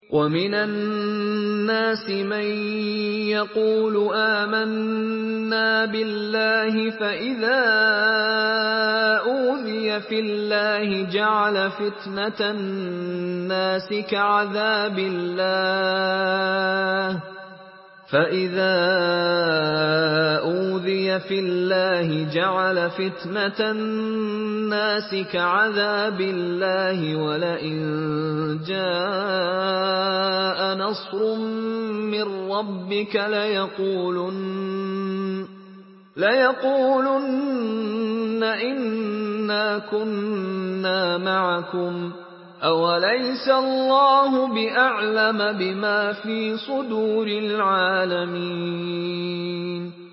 وَمِنَ النَّاسِ مَن يَقُولُ آمَنَّا بِاللَّهِ فَإِذَا أُوذِيَ فِي اللَّهِ جَعَلَ فِتْنَةَ النَّاسِ كَعَذَابِ اللَّهِ وَلَئِن جَاءَ نَصْرٌ مِّن رَّبِّكَ لَيَقُولُنَّ إِنَّا كُنَّا مَعَكُمْ ۚ أَوَلَيْسَ اللَّهُ بِأَعْلَمَ بِمَا فِي صُدُورِ الْعَالَمِينَ